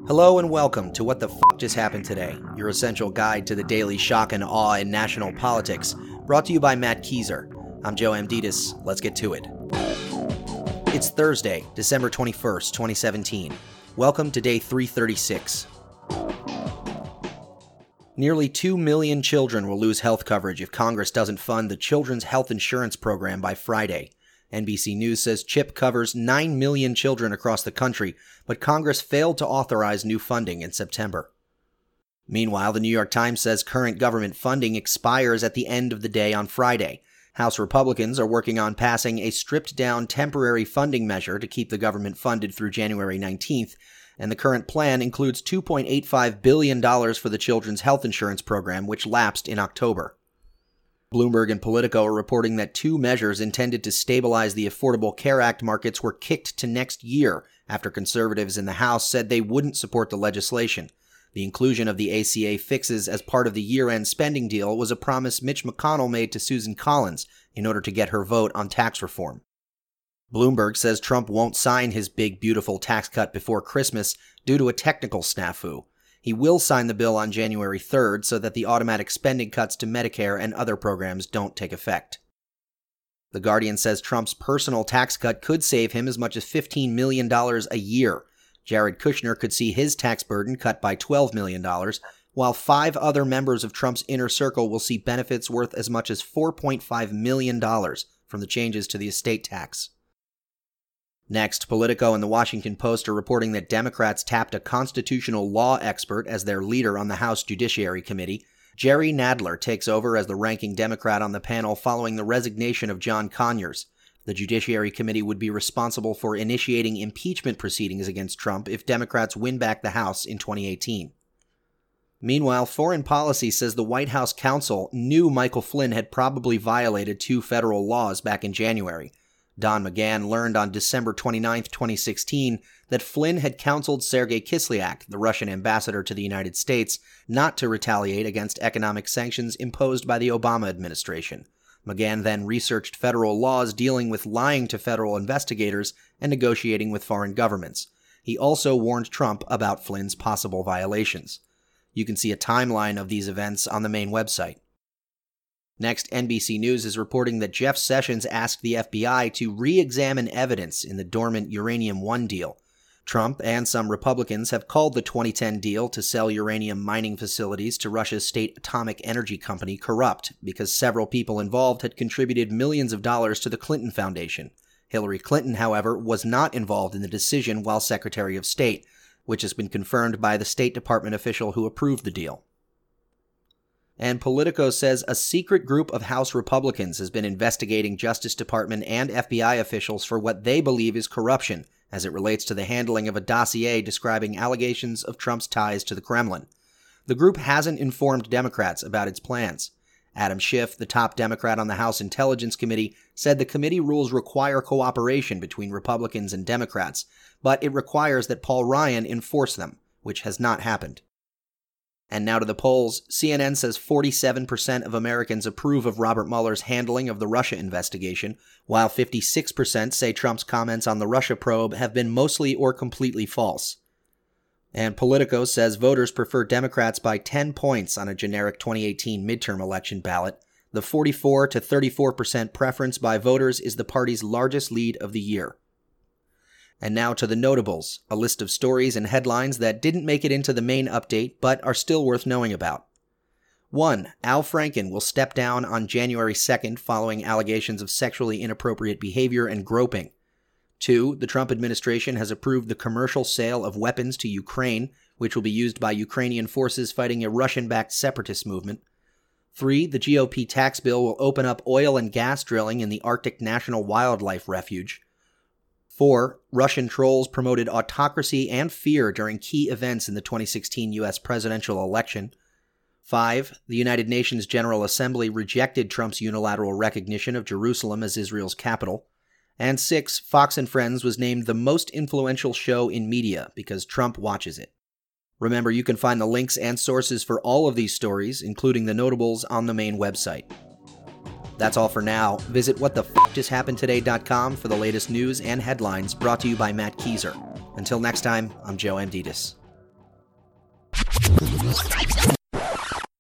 Hello and welcome to What the F*** Just Happened Today, your essential guide to the daily shock and awe in national politics, brought to you by Matt Kieser. I'm Joe Amditis. Let's get to it. It's Thursday, December 21st, 2017. Welcome to day 336. Nearly 2 million children will lose health coverage if Congress doesn't fund the Children's Health Insurance Program by Friday. NBC News says CHIP covers 9 million children across the country, but Congress failed to authorize new funding in September. Meanwhile, the New York Times says current government funding expires at the end of the day on Friday. House Republicans are working on passing a stripped-down temporary funding measure to keep the government funded through January 19th, and the current plan includes $2.85 billion for the Children's Health Insurance Program, which lapsed in October. Bloomberg and Politico are reporting that two measures intended to stabilize the Affordable Care Act markets were kicked to next year after conservatives in the House said they wouldn't support the legislation. The inclusion of the ACA fixes as part of the year-end spending deal was a promise Mitch McConnell made to Susan Collins in order to get her vote on tax reform. Bloomberg says Trump won't sign his big, beautiful tax cut before Christmas due to a technical snafu. He will sign the bill on January 3rd so that the automatic spending cuts to Medicare and other programs don't take effect. The Guardian says Trump's personal tax cut could save him as much as $15 million a year. Jared Kushner could see his tax burden cut by $12 million, while 5 other members of Trump's inner circle will see benefits worth as much as $4.5 million from the changes to the estate tax. Next, Politico and the Washington Post are reporting that Democrats tapped a constitutional law expert as their leader on the House Judiciary Committee. Jerry Nadler takes over as the ranking Democrat on the panel following the resignation of John Conyers. The Judiciary Committee would be responsible for initiating impeachment proceedings against Trump if Democrats win back the House in 2018. Meanwhile, Foreign Policy says the White House counsel knew Michael Flynn had probably violated 2 federal laws back in January. Don McGahn learned on December 29, 2016, that Flynn had counseled Sergei Kislyak, the Russian ambassador to the United States, not to retaliate against economic sanctions imposed by the Obama administration. McGahn then researched federal laws dealing with lying to federal investigators and negotiating with foreign governments. He also warned Trump about Flynn's possible violations. You can see a timeline of these events on the main website. Next, NBC News is reporting that Jeff Sessions asked the FBI to re-examine evidence in the dormant Uranium One deal. Trump and some Republicans have called the 2010 deal to sell uranium mining facilities to Russia's state atomic energy company corrupt because several people involved had contributed millions of dollars to the Clinton Foundation. Hillary Clinton, however, was not involved in the decision while Secretary of State, which has been confirmed by the State Department official who approved the deal. And Politico says a secret group of House Republicans has been investigating Justice Department and FBI officials for what they believe is corruption as it relates to the handling of a dossier describing allegations of Trump's ties to the Kremlin. The group hasn't informed Democrats about its plans. Adam Schiff, the top Democrat on the House Intelligence Committee, said the committee rules require cooperation between Republicans and Democrats, but it requires that Paul Ryan enforce them, which has not happened. And now to the polls. CNN says 47% of Americans approve of Robert Mueller's handling of the Russia investigation, while 56% say Trump's comments on the Russia probe have been mostly or completely false. And Politico says voters prefer Democrats by 10 points on a generic 2018 midterm election ballot. The 44 to 34% preference by voters is the party's largest lead of the year. And now to the notables, a list of stories and headlines that didn't make it into the main update but are still worth knowing about. 1. Al Franken will step down on January 2nd following allegations of sexually inappropriate behavior and groping. 2. The Trump administration has approved the commercial sale of weapons to Ukraine, which will be used by Ukrainian forces fighting a Russian-backed separatist movement. 3. The GOP tax bill will open up oil and gas drilling in the Arctic National Wildlife Refuge. 4. Russian trolls promoted autocracy and fear during key events in the 2016 U.S. presidential election. 5. The United Nations General Assembly rejected Trump's unilateral recognition of Jerusalem as Israel's capital. And 6. Fox and Friends was named the most influential show in media because Trump watches it. Remember, you can find the links and sources for all of these stories, including the notables, on the main website. That's all for now. Visit whatthefjusthappenedtoday.com for the latest news and headlines brought to you by Matt Kieser. Until next time, I'm Joe Amditis.